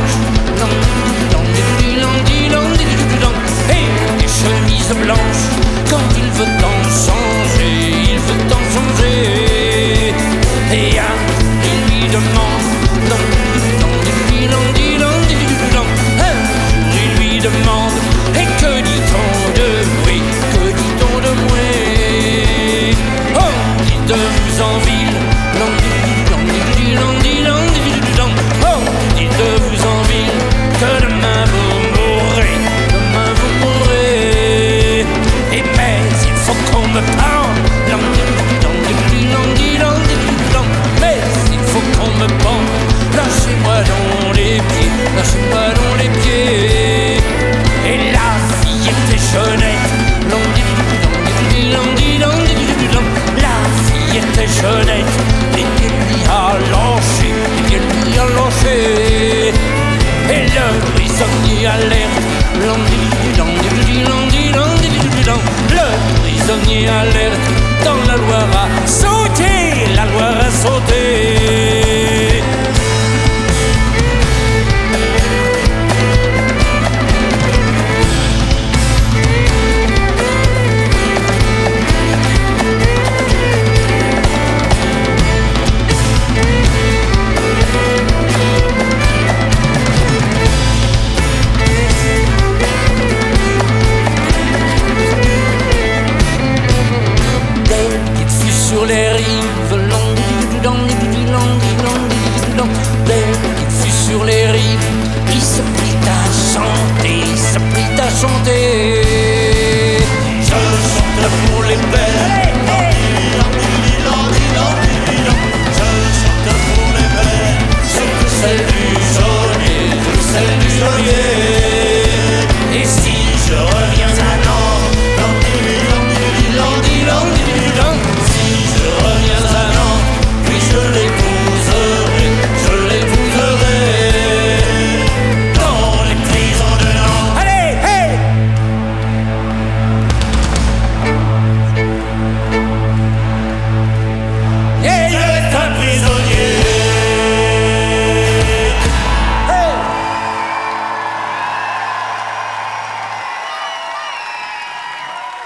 blanches, et des chemises blanches. Quand il veut en changer, il veut en changer. Et un, il lui demande, un jour il lui demande, et que dit-on de oui, que dit-on de moi? On dit de vous en ville, on dit de vous en ville, que demain vous mourrez, demain vous mourrez. Et mais il faut qu'on me parle, mais il faut qu'on me pende. Lâchez-moi dans les pieds, lâchez-moi dans les pieds. Et la fille était jeunette, la fille était jeunette, et qu'elle lui a lâché, et le prisonnier alerte, le prisonnier alerte dans la Loire à